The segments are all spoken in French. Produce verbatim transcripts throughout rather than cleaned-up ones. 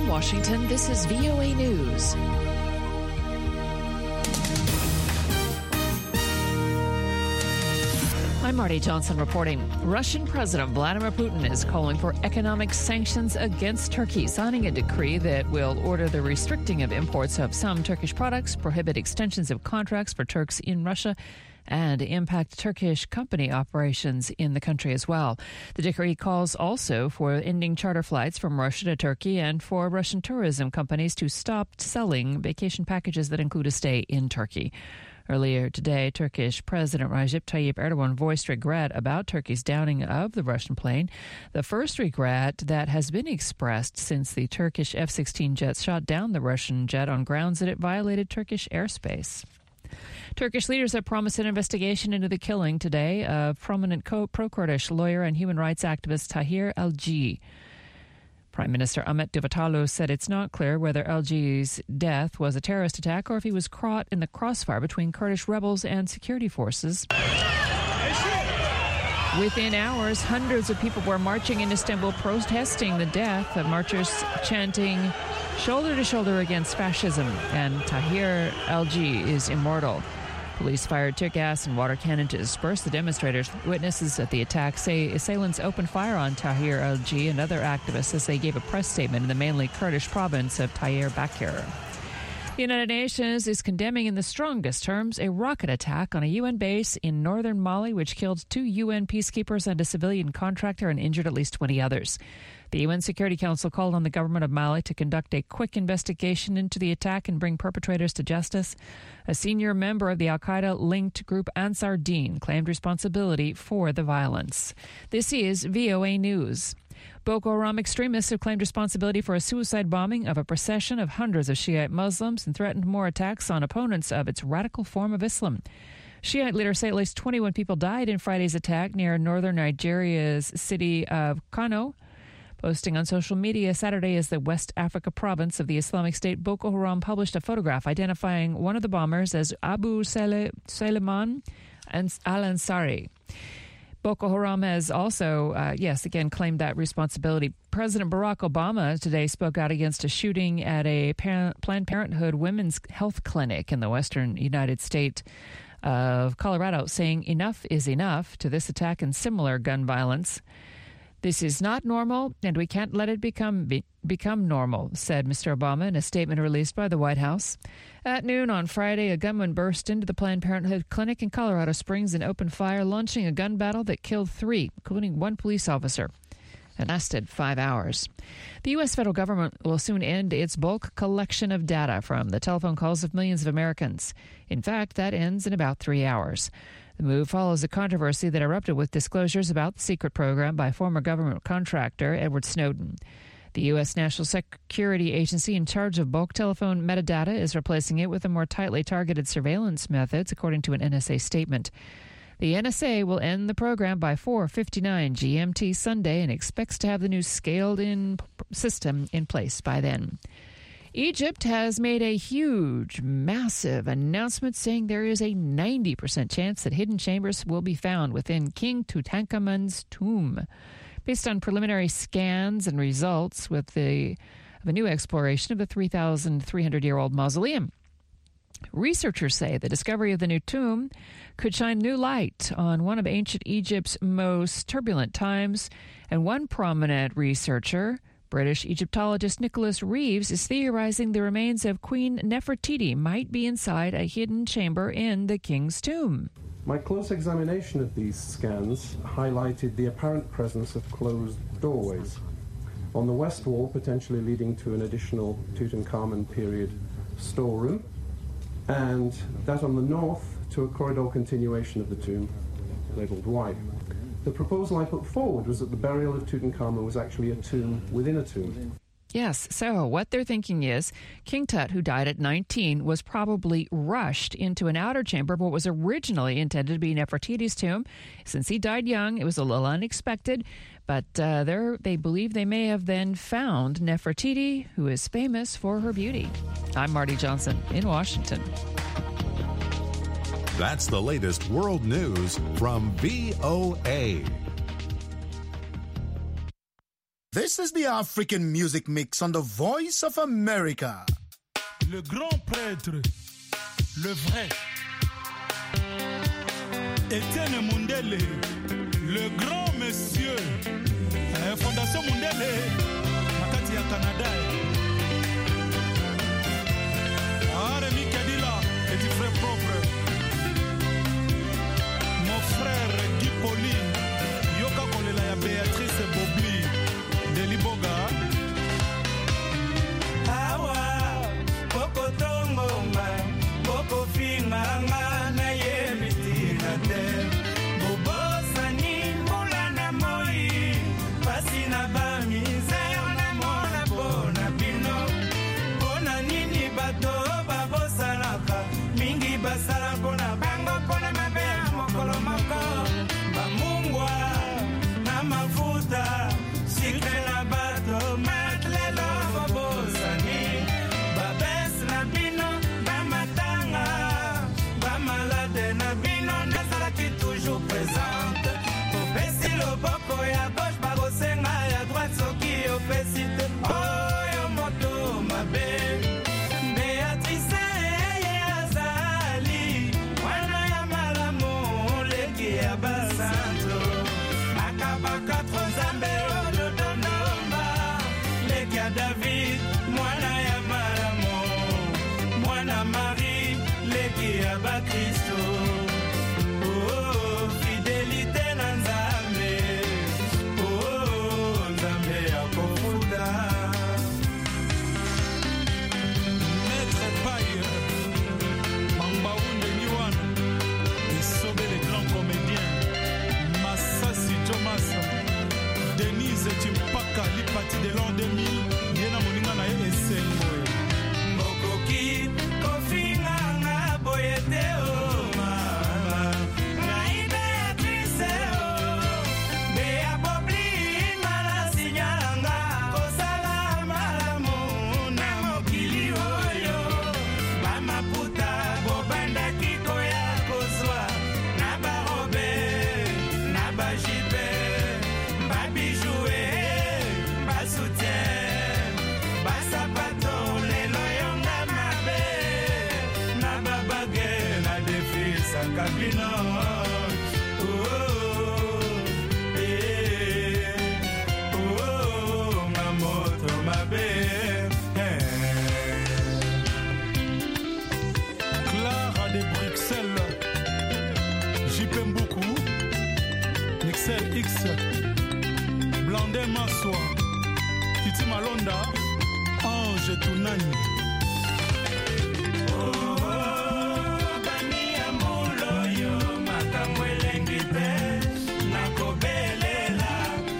From Washington, this is V O A News. I'm Marty Johnson reporting. Russian President Vladimir Putin is calling for economic sanctions against Turkey, signing a decree that will order the restricting of imports of some Turkish products, prohibit extensions of contracts for Turks in Russia, and impact Turkish company operations in the country as well. The decree calls also for ending charter flights from Russia to Turkey and for Russian tourism companies to stop selling vacation packages that include a stay in Turkey. Earlier today, Turkish President Recep Tayyip Erdogan voiced regret about Turkey's downing of the Russian plane, the first regret that has been expressed since the Turkish F sixteen jets shot down the Russian jet on grounds that it violated Turkish airspace. Turkish leaders have promised an investigation into the killing today of prominent pro-Kurdish lawyer and human rights activist Tahir Elci. Prime Minister Ahmet Davutoglu said it's not clear whether Elci's death was a terrorist attack or if he was caught in the crossfire between Kurdish rebels and security forces. Within hours, hundreds of people were marching in Istanbul protesting the death of marchers chanting shoulder to shoulder against fascism, and Tahir Elci is immortal. Police fired tear gas and water cannon to disperse the demonstrators. Witnesses at the attack say assailants opened fire on Tahir Elci and other activists as they gave a press statement in the mainly Kurdish province of Diyarbakir. The United Nations is condemning in the strongest terms a rocket attack on a U N base in northern Mali, which killed two U N peacekeepers and a civilian contractor and injured at least twenty others. The U N Security Council called on the government of Mali to conduct a quick investigation into the attack and bring perpetrators to justice. A senior member of the al-Qaeda-linked group Ansar Dine claimed responsibility for the violence. This is V O A News. Boko Haram extremists have claimed responsibility for a suicide bombing of a procession of hundreds of Shiite Muslims and threatened more attacks on opponents of its radical form of Islam. Shiite leaders say at least twenty-one people died in Friday's attack near northern Nigeria's city of Kano. Posting on social media Saturday as the West Africa province of the Islamic State, Boko Haram published a photograph identifying one of the bombers as Abu Suleiman al-Ansari. Boko Haram has also, uh, yes, again, claimed that responsibility. President Barack Obama today spoke out against a shooting at a parent, Planned Parenthood women's health clinic in the western United States of Colorado, saying enough is enough to this attack and similar gun violence. This is not normal, and we can't let it become be, become normal, said Mister Obama in a statement released by the White House. At noon on Friday, a gunman burst into the Planned Parenthood clinic in Colorado Springs and opened fire, launching a gun battle that killed three, including one police officer, and lasted five hours. The U S federal government will soon end its bulk collection of data from the telephone calls of millions of Americans. In fact, that ends in about three hours. The move follows a controversy that erupted with disclosures about the secret program by former government contractor Edward Snowden. The U S National Security Agency in charge of bulk telephone metadata is replacing it with a more tightly targeted surveillance methods, according to an N S A statement. The N S A will end the program by four fifty-nine G M T Sunday and expects to have the new scaled-in system in place by then. Egypt has made a huge, massive announcement saying there is a ninety percent chance that hidden chambers will be found within King Tutankhamun's tomb. Based on preliminary scans and results with the of a new exploration of the three thousand three hundred year old mausoleum. Researchers say the discovery of the new tomb could shine new light on one of ancient Egypt's most turbulent times, and one prominent researcher, British Egyptologist Nicholas Reeves, is theorizing the remains of Queen Nefertiti might be inside a hidden chamber in the king's tomb. My close examination of these scans highlighted the apparent presence of closed doorways. On the west wall, potentially leading to an additional Tutankhamun period storeroom, and that on the north to a corridor continuation of the tomb, labelled Y. The proposal I put forward was that the burial of Tutankhamun was actually a tomb within a tomb. Yes, so what they're thinking is King Tut, who died at nineteen, was probably rushed into an outer chamber of what was originally intended to be Nefertiti's tomb. Since he died young, it was a little unexpected, but uh, they believe they may have then found Nefertiti, who is famous for her beauty. I'm Marty Johnson in Washington. That's the latest world news from V O A. This is the African Music Mix on the Voice of America. Le grand prêtre, le vrai. Etienne Mundele, le grand monsieur. Fondation Mundele, Makati ya Canada. Aremi Kadila, petit frère propre. Mon frère Guy Poli, Yoka Kolela ya Béatrice Bobli, Deliboga. Awa, Boko Tongomba, Boko Finganga, na yemiti na te. Bobo Sani, Moulana Moi, Pasina Bami, Zayona Mona Bona Pino, Bona Nini Bato, Babo Salaka, Mingi Basala Bona Bango, Bona Mabea, Mokolo Mako, Bamungwa, Namafuta, Sikre na Bato, Matlelo, Babo Sani, Babes na Bino, Bamatanga, Bamalade na Bino, Nazaraki toujours présente. Opesi loboko ya gauche, Bagosenga ya droite, Soki opesite, oh yo moto mabe. Beatrice Azali, wana ya malamu, leki ya basanto. Makabaka Trozambe, Ododonomba, leki ya David, mwana ya malamu. Mwana Marie, leki ya Bakristo. Oh, fidélité na Nzambe. Oh, Nzambe ya kofuta. Maître Paye, Mambaounde Niwan, et sauver les grands comédiens, Massassi Thomas, Denise Timpaka, Lipati de l'an deux mille, Yena Moninga na ye Esengoe. Mokoki, kofinga nga boyete o mama. Ngai Beatrice o, Bea Bobli mala sinyalanga. Kosala malamu na mokili oyo. Bamaputa bobanda kiko ya kozwa. Na barobe, na bajipe, babijoué, basoutien, basapato lelo yonga mabe. Na babage, na defi sakabino. Oh, eh, oh, mamoto mabe. Eh. Clara de Bruxelles, J P Mbuku, Nixel X, Blandin Maswa, Titi Malonda, Ange Tunani. Oh, bani ya mulo yo, makambo elengi te, nakobelela.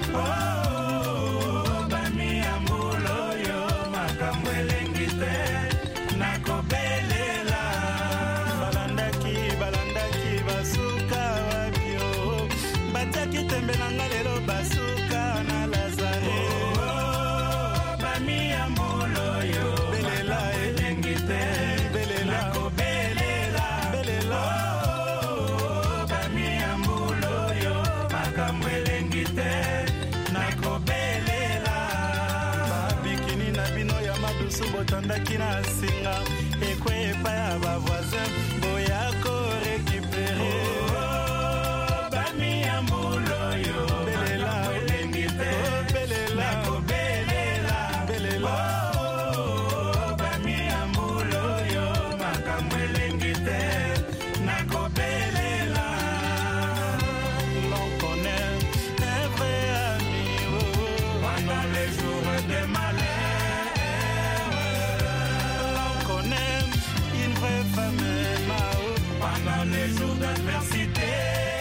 Oh, bani ya mulo yo, makambo elengi te, nakobelela. Balandaki, balandaki, basuka wabio, batiaki tembe nanga lelo basuka na Lazare. Oh, bani ya mulo yo, belela elengi te, belela kobelela, belela. Oh, bani ya mulo yo, makambo elengi te, nakobelela. Babikini na bino ya madusu botandaki na singa, ekwepa ya bavoisin boya ko récupérer. Oh, bani ya mulo yo, belela elengi te, belela kobelela, belela. Oh, bani ya mulo yo, makambo elengi te, nakobelela. L'on connaît un vrai ami, oh, pendant les jours de malheur. L'on connaît une vraie femme, Mao, pendant les jours d'adversité.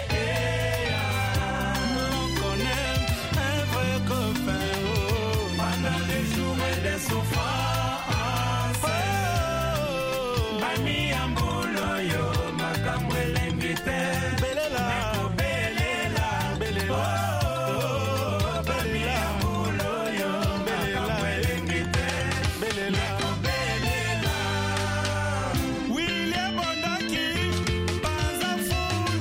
L'on connaît un vrai copain, oh, pendant les jours de souffrance. Oh, bami ya mbolo yo, makambo elengi te, nakobelela, belela. Oh, bami ya mbolo yo, makambo elengi te, nakobelela. William Bondaki, Banza Food,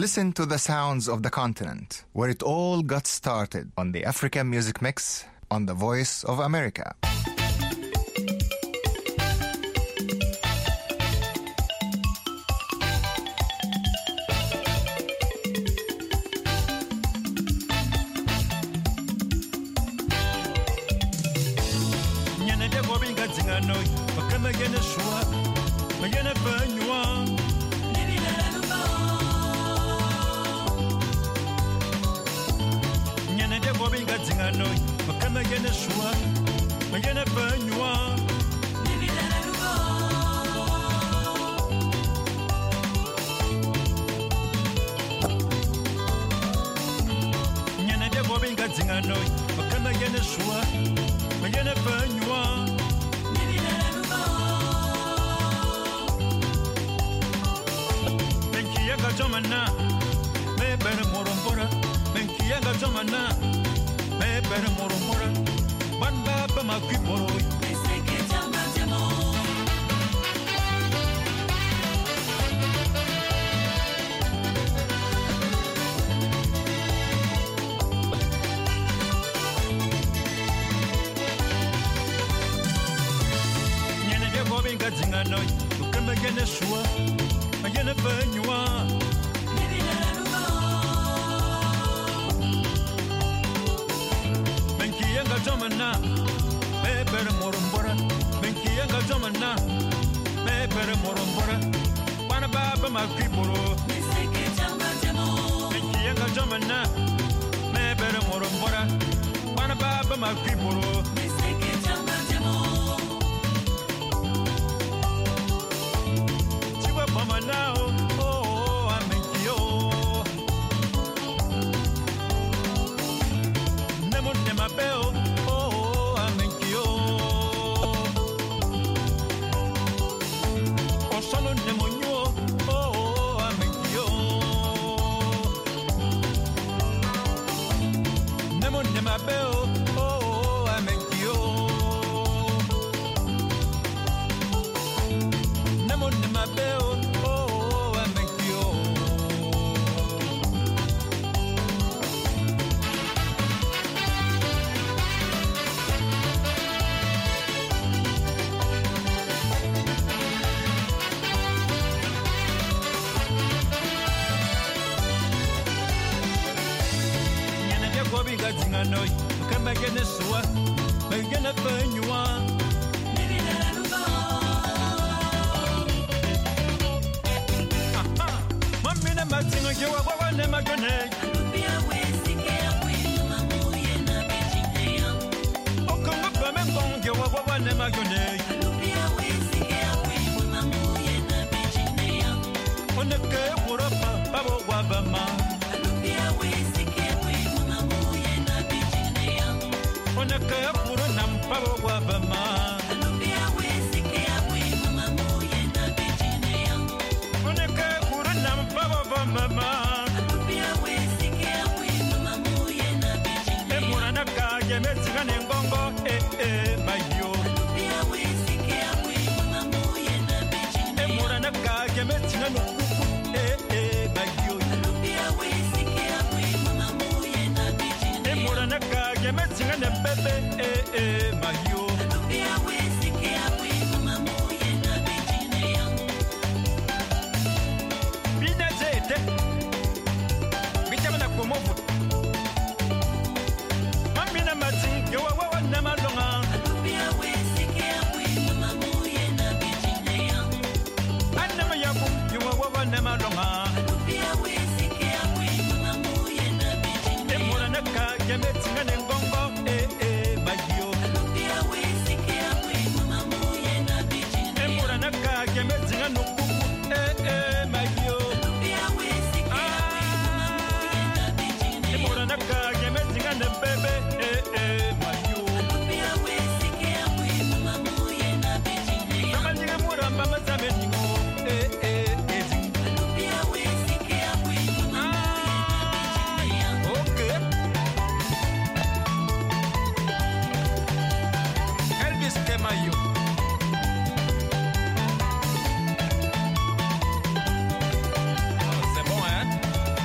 Listen to the sounds of the continent, where it all got started on the African Music Mix on the Voice of America. C'est bon, hein?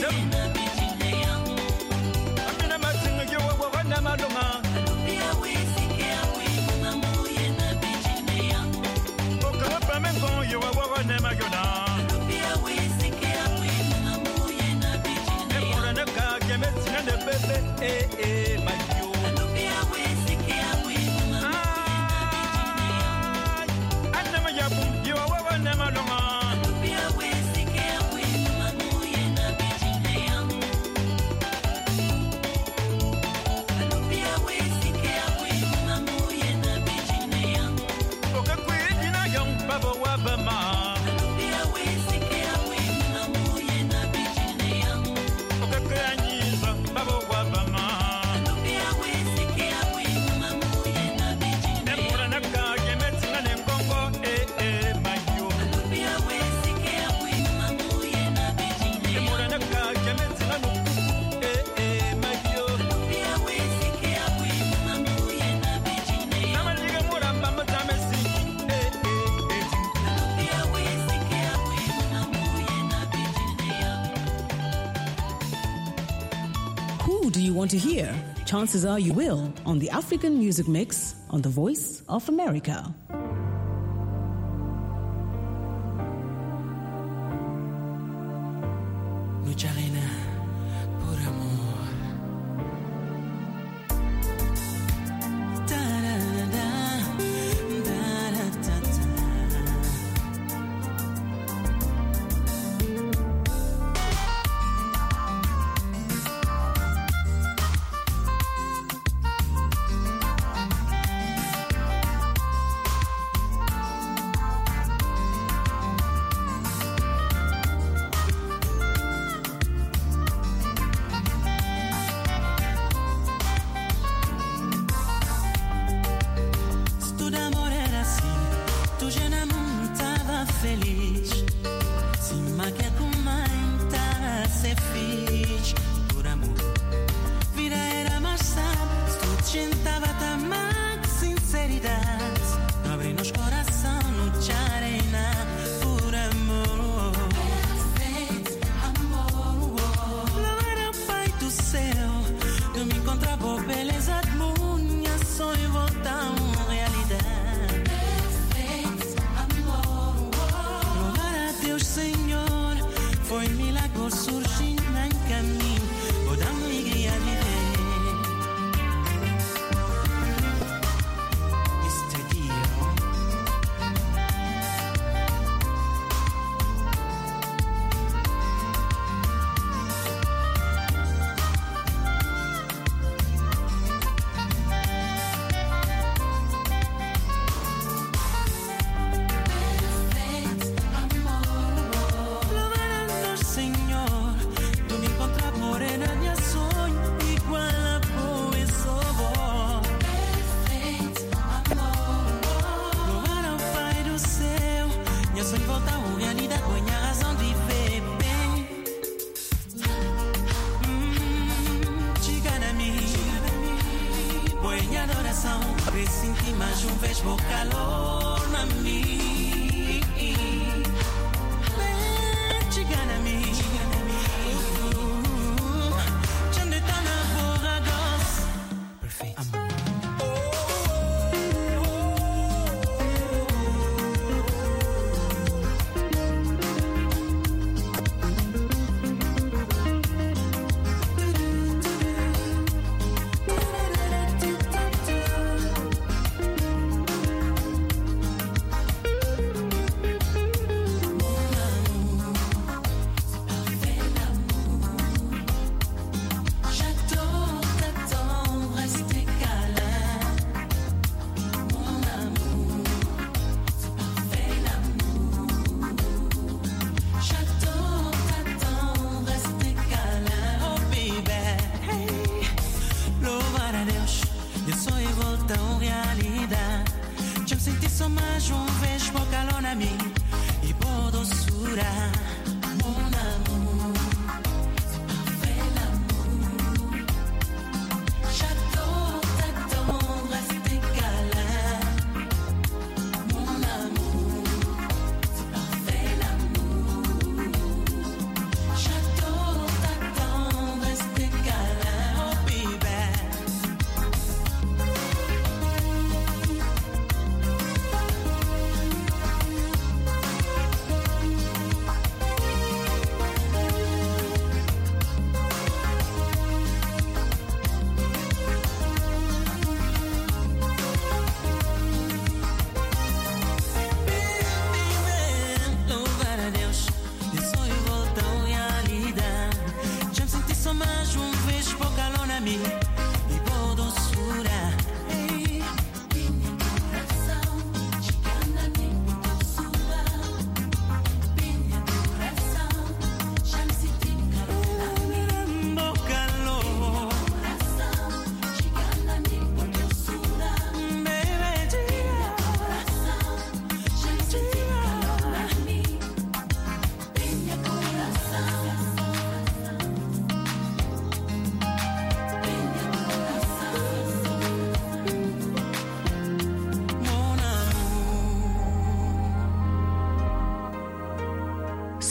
Do you want to hear? Chances are you will on the African Music Mix on The Voice of America.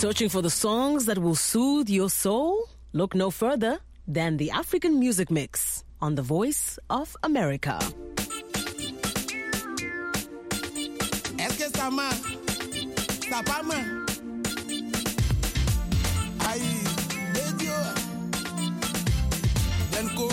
Searching for the songs that will soothe your soul? Look no further than the African Music Mix on the Voice of America. Est-ce que ça marche? Ça pas marche? Aïe, les dieux. Denko.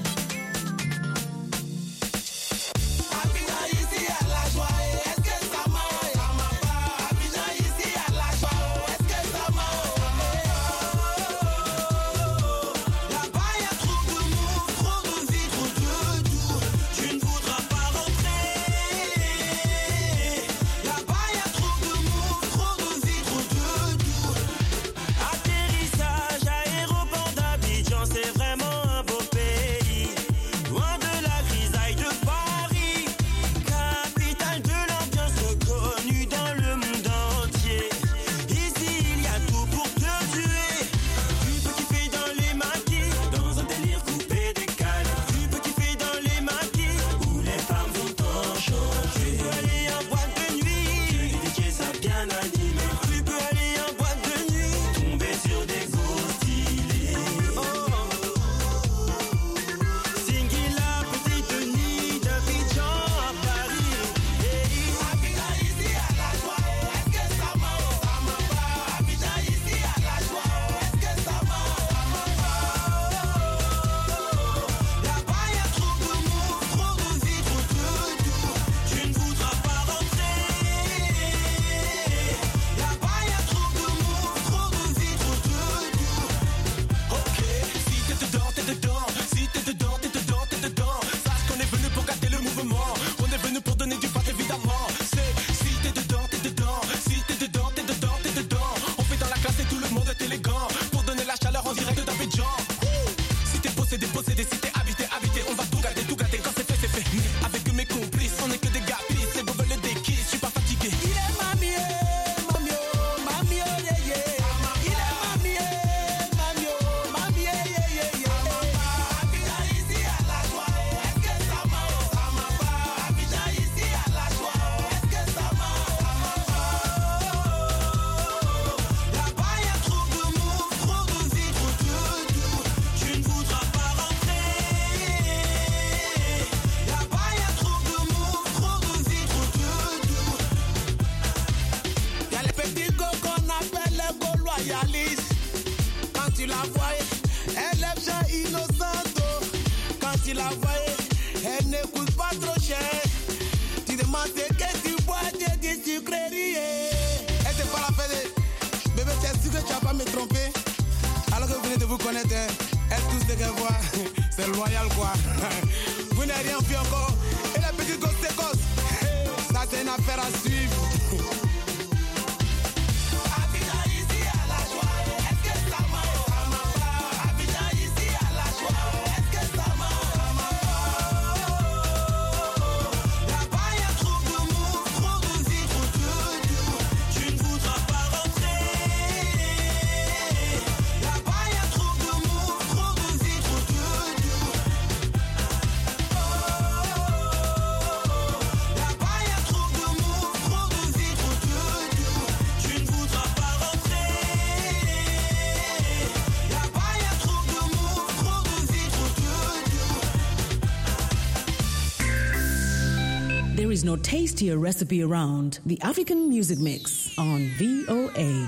There is no tastier recipe around. The African Music Mix on V O A.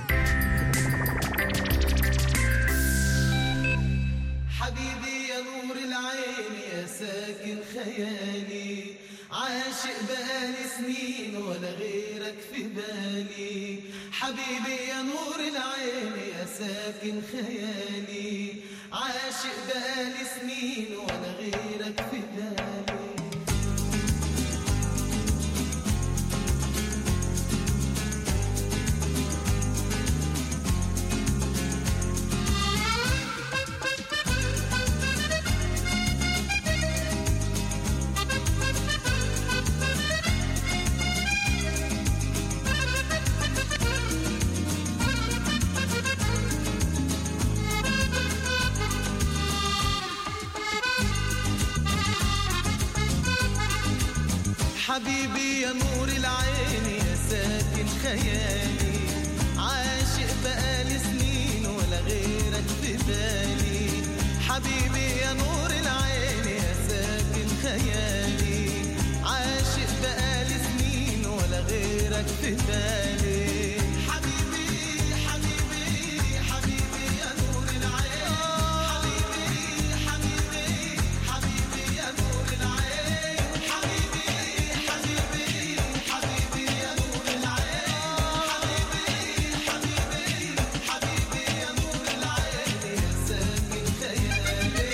حبيبي يا نور العين يا ساكن خيالي عاشق بقالي سنين ولا غيرك في بالي حبيبي يا نور العين يا ساكن خيالي عاشق بقالي سنين ولا غيرك في بالي حبيبي يا نور العين يا ساكن خيالي عاشق بقالي في بالي. حبيبي حبيبي حبيبي يا نور العين. حبيبي حبيبي حبيبي يا نور العين. حبيبي حبيبي حبيبي يا نور العين. حبيبي حبيبي حبيبي يا نور العين يا ساكن خيالي.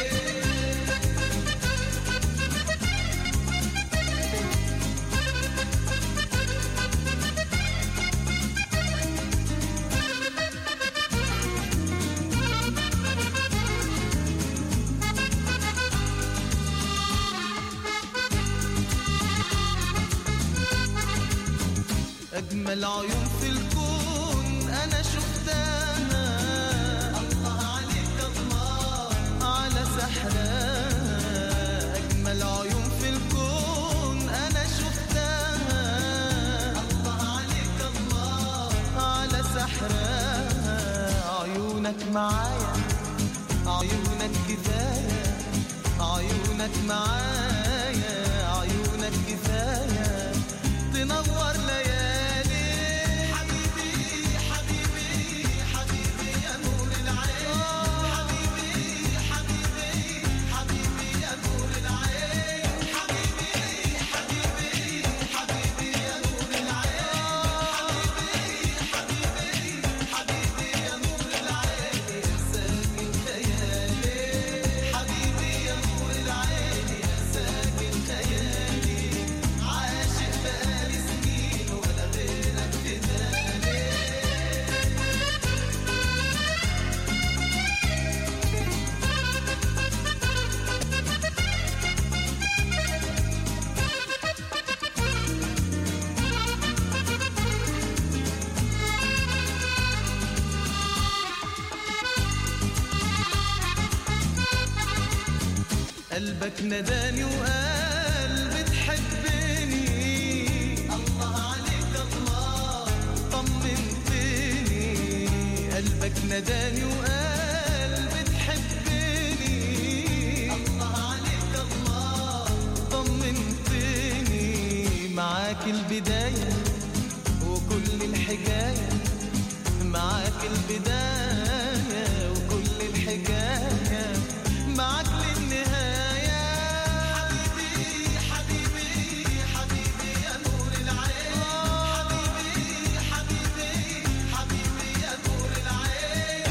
أجمل عيون في الكون أنا شفتها. الله عليك الله على سحرها. أجمل عيون في الكون أنا شفتها. الله عليك الله على سحرها. عيونك معايا عيونك كفاية. عيونك معايا عيونك كفاية تنور ليالي. حبيبي حبيبي حبيبي يا نور العين. حبيبي حبيبي حبيبي يا نور العين. حبيبي حبيبي حبيبي يا نور العين. حبيبي حبيبي حبيبي يا نور العين يا ساكن خيالي. حبيبي يا نور العين يا ساكن خيالي. عاشق بقالي سنين ولا غيرك في بالي. قلبك نداني وقال بتحبني. الله عليك الله طمنتني. قلبك نداني وقال بتحبني. الله عليك الله طمنتني. معاك البداية وكل الحكاية. معاك البداية وكل الحكاية. معاك للنهاية. حبيبي حبيبي حبيبي يا نور العين. حبيبي حبيبي حبيبي يا نور العين.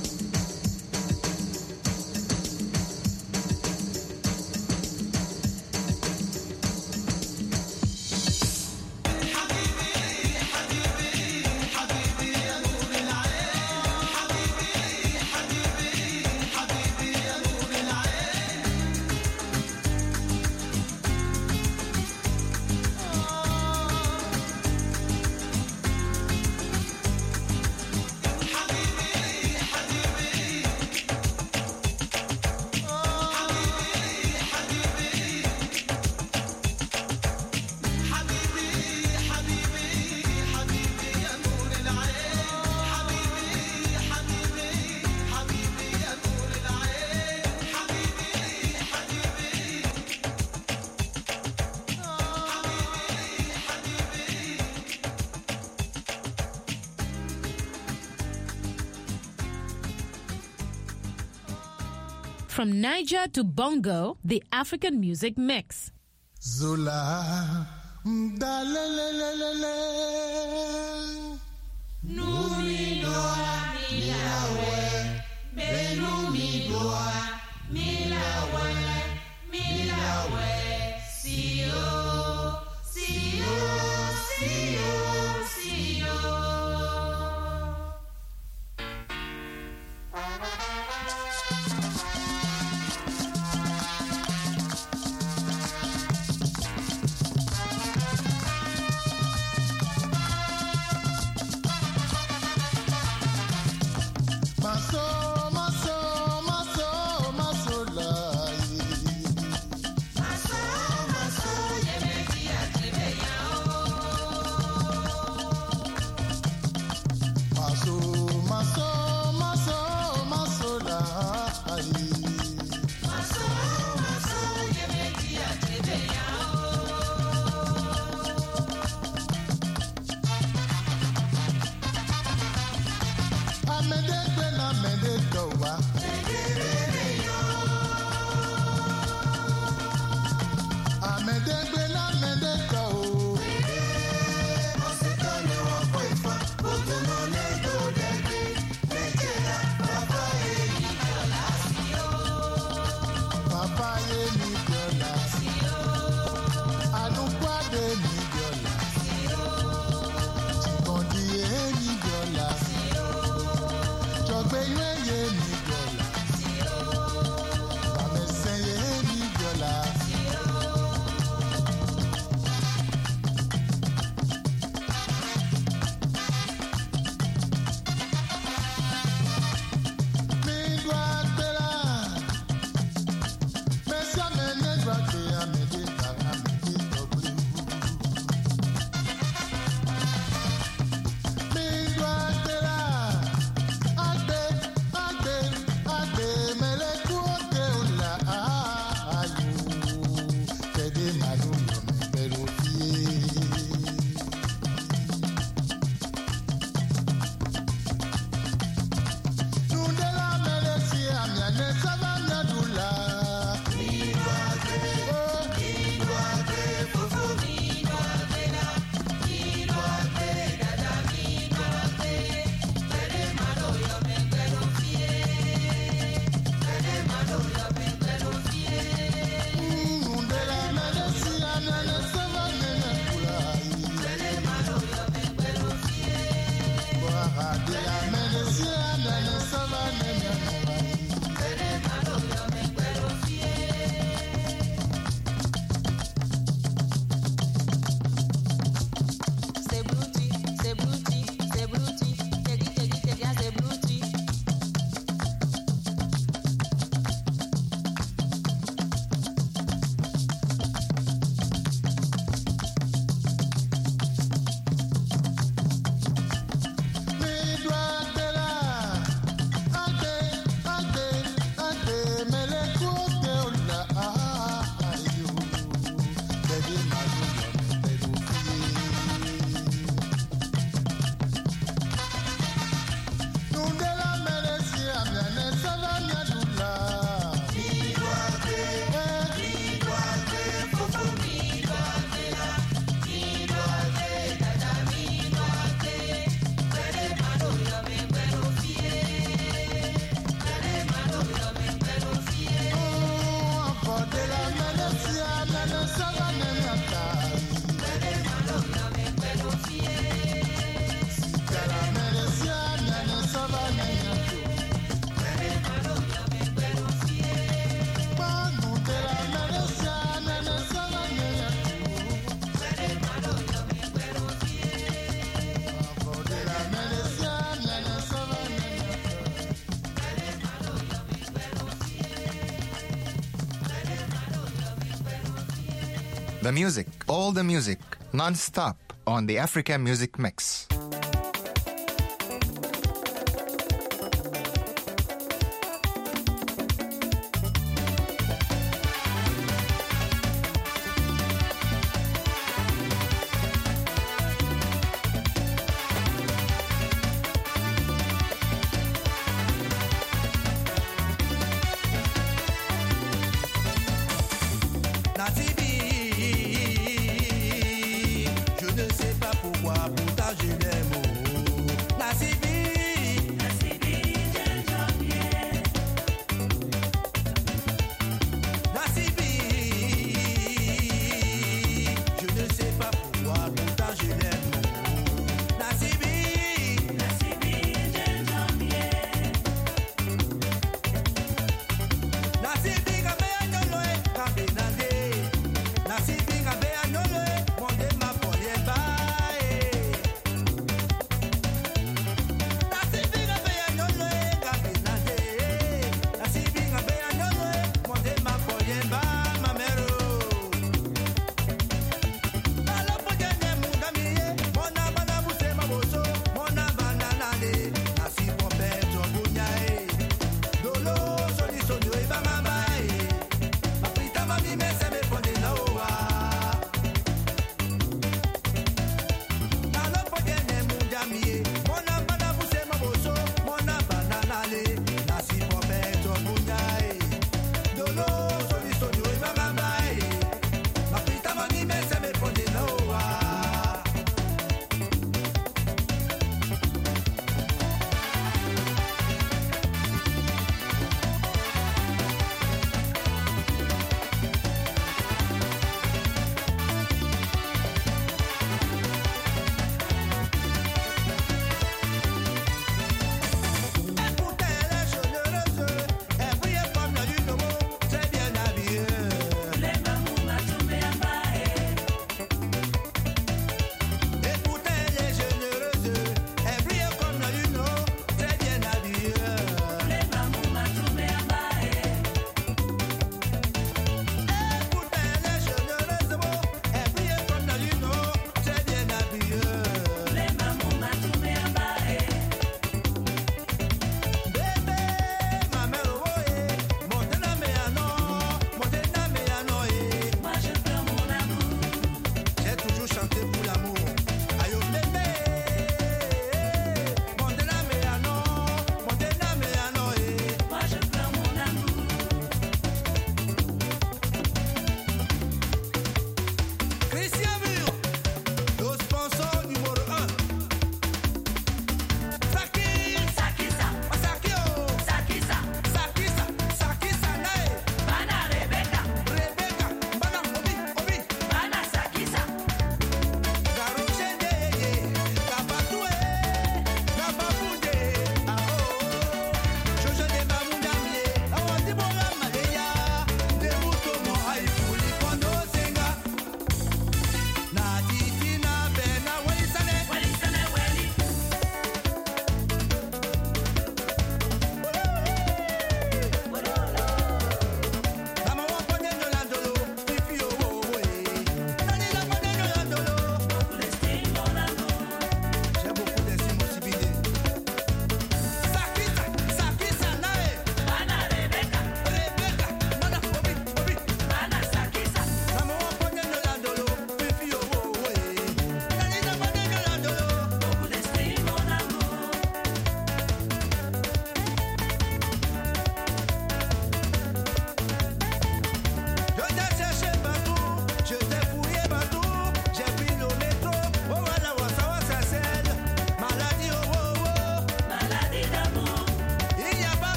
حبيبي حبيبي حبيبي يا نور العين. حبيبي حبيبي حبيبي يا نور العين. حبيبي حبيبي حبيبي حبيبي حبيبي يا نور العين. حبيبي حبيبي حبيبي يا نور العين. حبيبي حبيبي From Niger to Bongo, the African music mix. Zola, mdalelelele. Numi doa milawe, benumi doa milawe, milawe. Siyo, siyo, siyo, siyo. Maso, maso, maso, maso lai. The music, all the music, non-stop on the Africa Music Mix.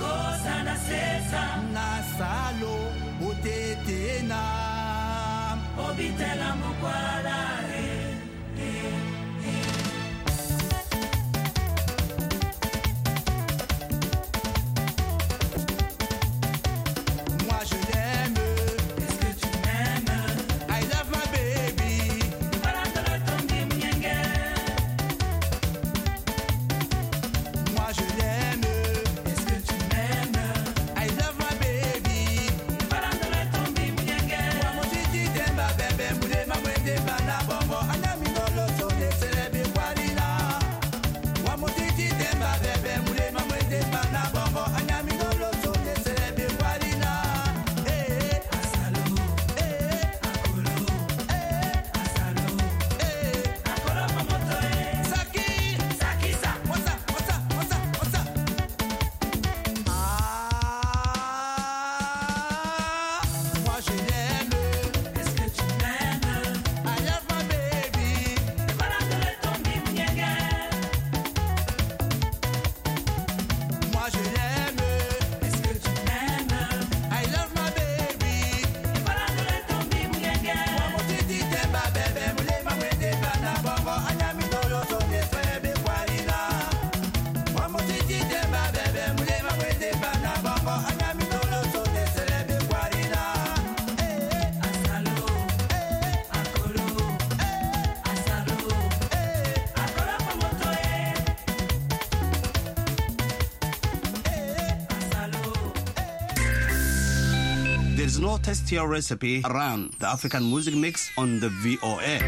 There's no tastier recipe around the African music mix on the V O A.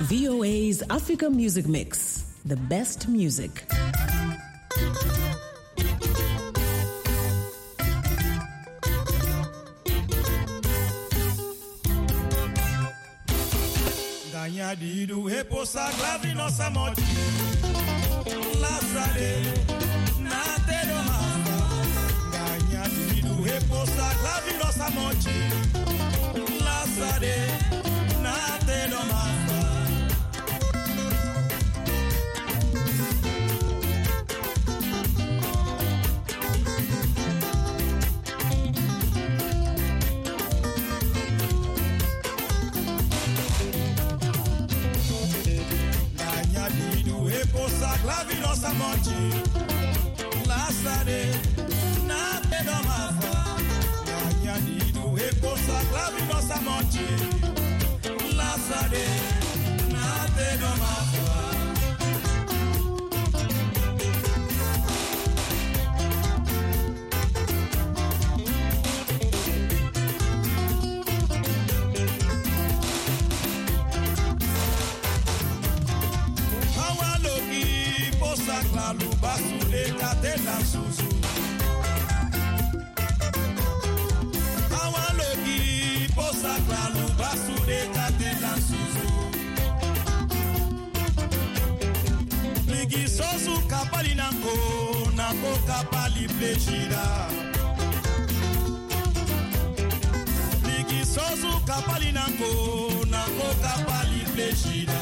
V O A's Africa Music Mix, the best music. Ganha dido repousar clave nossa morte. Lazare na teromasa. Ganha dido repousar clave nossa morte. Lazare na teromasa. Clave nossa morte, laçare na pedomasa. Ganhanido repousa, clave nossa morte, laçare na pedomasa. Claro, baço de cadela suzu. Awalogi, posa claro, baço de cadela suzu. Ligisosu kapali nanko, nanko kapali plejira. Ligisosu kapali nanko, nanko kapali plejira.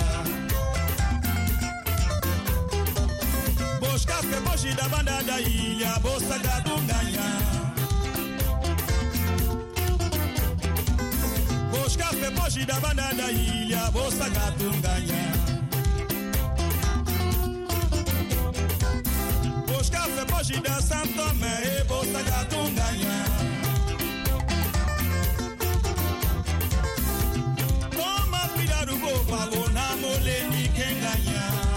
Café boshi da banda da ilha, bolsa da dunganha. Bosh café boshi da banda da ilha, bolsa da dunganha. Bosh café boshi da Santo Tomé, bolsa da dunganha. Toma cuidado, vou pago na moleni quem ganha.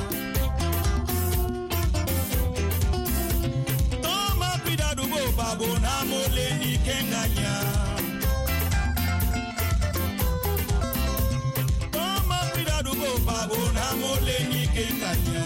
Babona moleni kenganya. Toma cuidado go babona moleni kenganya.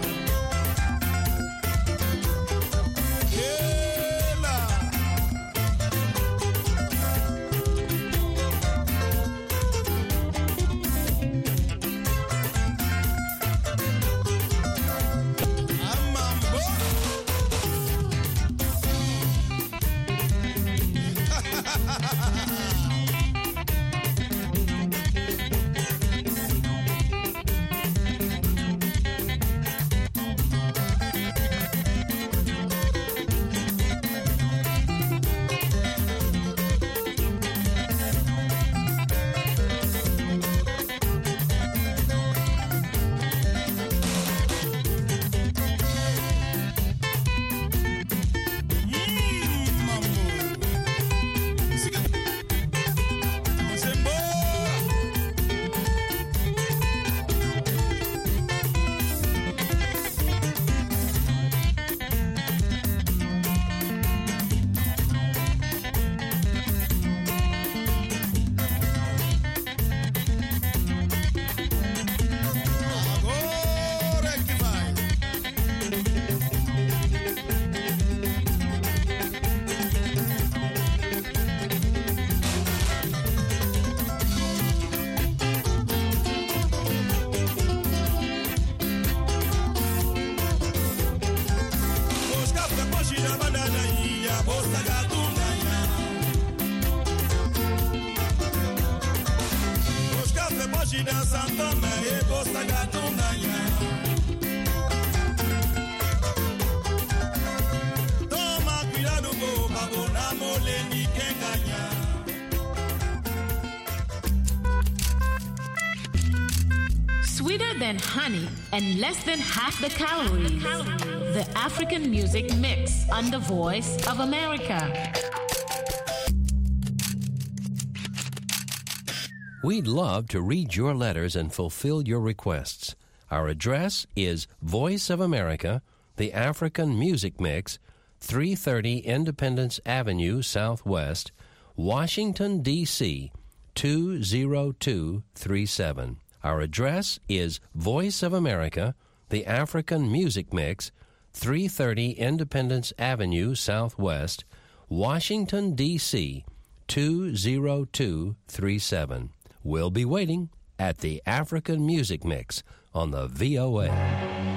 Sweeter than honey and less than half the calories. The African Music Mix on the Voice of America. We'd love to read your letters and fulfill your requests. Our address is Voice of America, the African Music Mix, three thirty Independence Avenue Southwest, Washington, D C two zero two three seven. Our address is Voice of America, the African Music Mix, three thirty Independence Avenue Southwest, Washington, D C two zero two three seven. We'll be waiting at the African Music Mix on the V O A.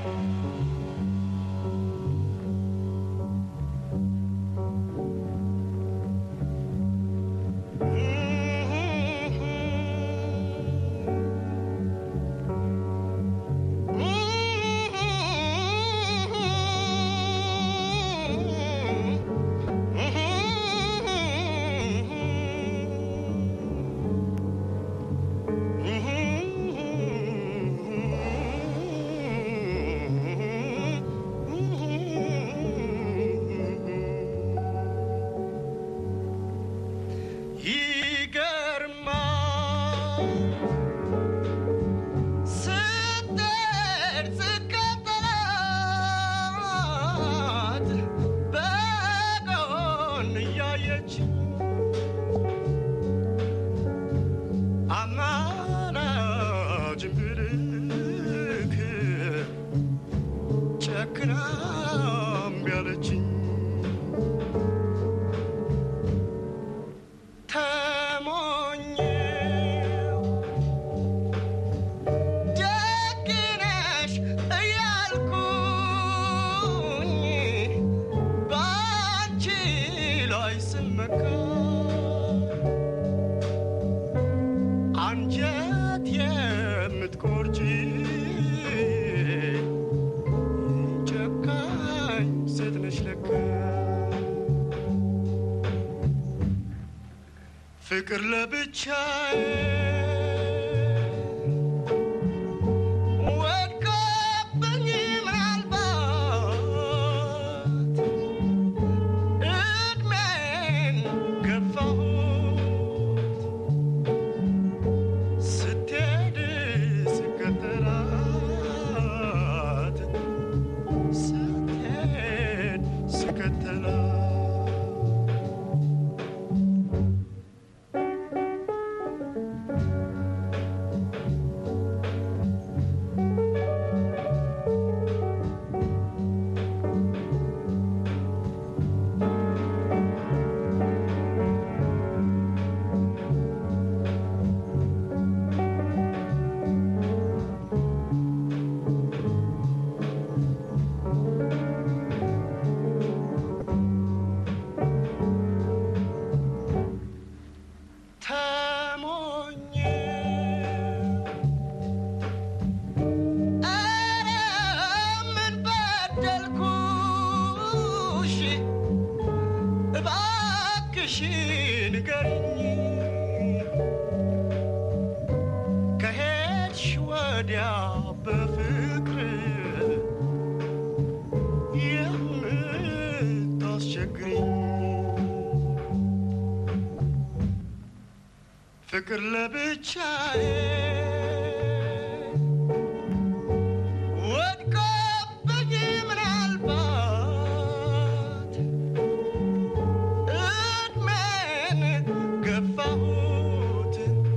ፍቅር ለብቻዬ ወድቆብኝ ምናልባት እድሜን ገፋሁት ስትሄድ ስከተላት ስትሄድ ስከተላት ፍቅር ለብቻዬ ወድቆብኝ ምናልባት እድሜን ገፋሁት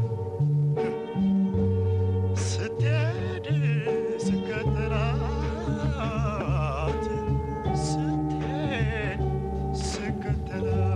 ስትሄድ ስከተላት ስትሄድ ስከተላት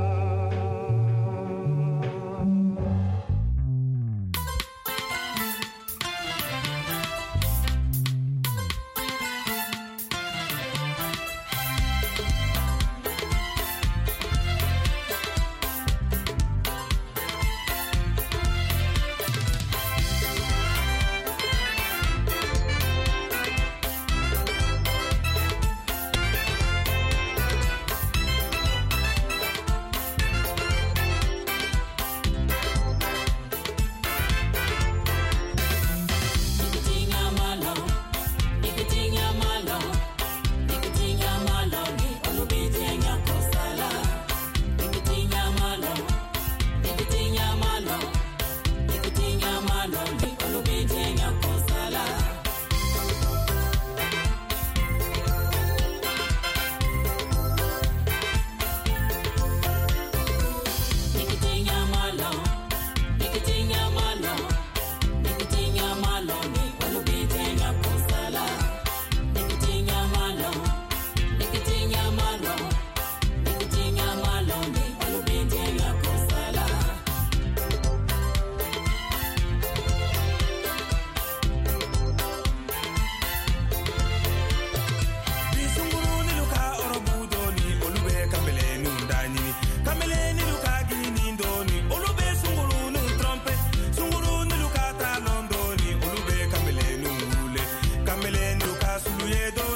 les dos